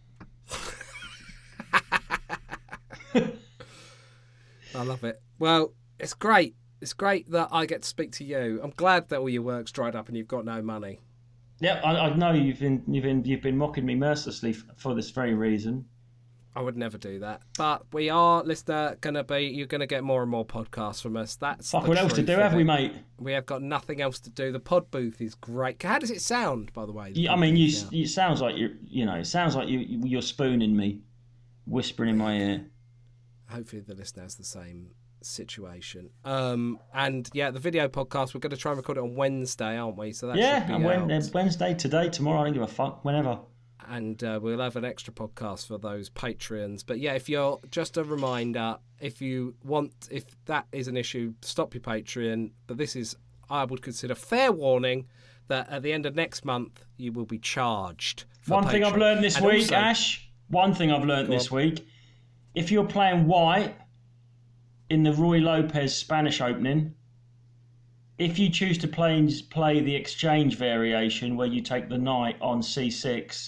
Speaker 1: I love it. Well, it's great. It's great that I get to speak to you. I'm glad that all your work's dried up and you've got no money.
Speaker 2: Yeah, I know you've been mocking me mercilessly for this very reason.
Speaker 1: I would never do that. But we are, listener, you're going to get more and more podcasts from us. That's
Speaker 2: Fuck, what else to do, have we, mate?
Speaker 1: We have got nothing else to do. The pod booth is great. How does it sound, by the way?
Speaker 2: I mean, it sounds like it sounds like you're spooning me, whispering in my ear.
Speaker 1: Hopefully the listener has the same situation. And yeah, the video podcast, we're going to try and record it on Wednesday, aren't we? So that should be out.
Speaker 2: Wednesday, today, tomorrow, I don't give a fuck, whenever.
Speaker 1: And we'll have an extra podcast for those Patreons. But yeah, if you're, just a reminder, if that is an issue, stop your Patreon. But this is, I would consider fair warning that at the end of next month, you will be charged for
Speaker 2: One thing
Speaker 1: Patreon.
Speaker 2: I've learned this
Speaker 1: And
Speaker 2: week,
Speaker 1: also,
Speaker 2: Ash, one thing I've learned this week, if you're playing white in the Roy Lopez Spanish Opening, if you choose to play the exchange variation where you take the knight on c6,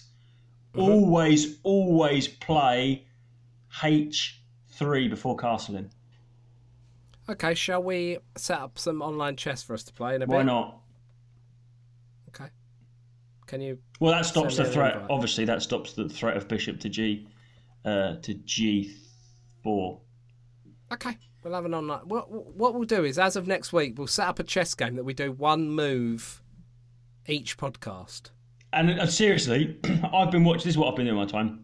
Speaker 2: always play h3 before castling.
Speaker 1: Okay, shall we set up some online chess for us to play in a bit?
Speaker 2: Why not?
Speaker 1: Okay. Can you?
Speaker 2: Well, that stops the threat.
Speaker 1: invite?
Speaker 2: Obviously, that stops the threat of bishop to g4.
Speaker 1: Okay, we'll have an online. What we'll do is, as of next week, we'll set up a chess game that we do one move each podcast.
Speaker 2: And seriously, I've been watching. This is what I've been doing my time.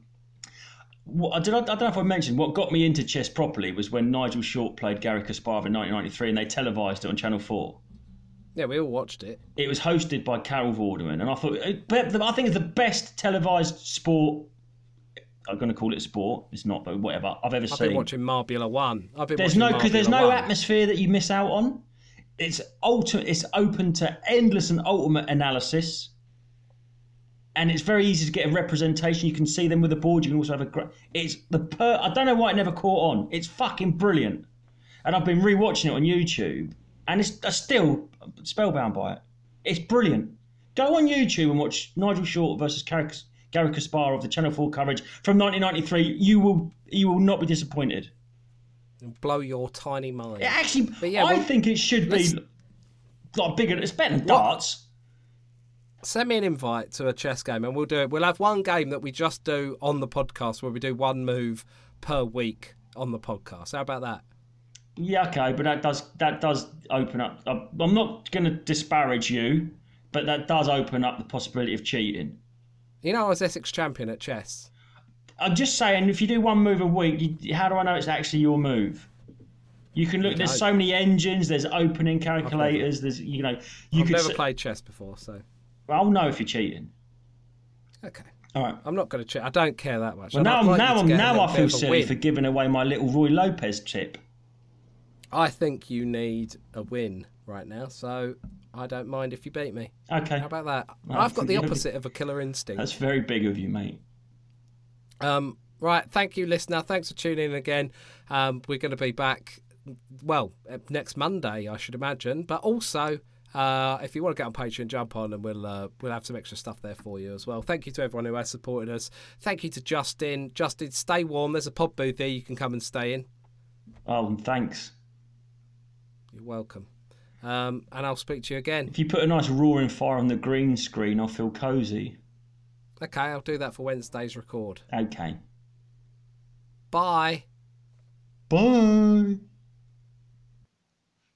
Speaker 2: I don't know if I mentioned what got me into chess properly was when Nigel Short played Garry Kasparov in 1993, and they televised it on Channel 4.
Speaker 1: Yeah, we all watched it.
Speaker 2: It was hosted by Carol Vorderman, and I think it's the best televised sport. I'm going to call it a sport. It's not, but whatever. I've ever seen.
Speaker 1: I've been watching Marbula 1.
Speaker 2: There's no atmosphere that you miss out on. It's open to endless and ultimate analysis. And it's very easy to get a representation. You can see them with the board. You can also have I don't know why it never caught on. It's fucking brilliant. And I've been rewatching it on YouTube, and I'm still spellbound by it. It's brilliant. Go on YouTube and watch Nigel Short versus Garry Kasparov, the Channel 4 coverage from 1993. You will not be disappointed.
Speaker 1: Blow your tiny mind.
Speaker 2: I think it should be like bigger. It's better than darts.
Speaker 1: Send me an invite to a chess game and we'll do it. We'll have one game that we just do on the podcast where we do one move per week on the podcast. How about that?
Speaker 2: Yeah, okay, but that does open up. I'm not going to disparage you, but that does open up the possibility of cheating.
Speaker 1: You know, I was Essex champion at chess.
Speaker 2: I'm just saying, if you do one move a week, how do I know it's actually your move? You can look. There's so many engines. There's opening calculators. I've
Speaker 1: never played chess before, so
Speaker 2: I'll know if you're cheating.
Speaker 1: Okay.
Speaker 2: All right.
Speaker 1: I'm not going to cheat. I don't care that much.
Speaker 2: Well, now I feel silly for giving away my little Roy Lopez tip.
Speaker 1: I think you need a win right now, so I don't mind if you beat me.
Speaker 2: Okay.
Speaker 1: How about that? I've got the opposite of a killer instinct.
Speaker 2: That's very big of you, mate.
Speaker 1: Right. Thank you, listener. Thanks for tuning in again. We're going to be back, next Monday, I should imagine. But also, if you want to get on Patreon, jump on and we'll have some extra stuff there for you as well. Thank you to everyone who has supported us. Thank you to Justin. Justin, stay warm. There's a pod booth there you can come and stay in.
Speaker 2: Oh, thanks.
Speaker 1: You're welcome. And I'll speak to you again.
Speaker 2: If you put a nice roaring fire on the green screen, I'll feel cosy.
Speaker 1: Okay, I'll do that for Wednesday's record.
Speaker 2: Okay.
Speaker 1: Bye.
Speaker 2: Bye.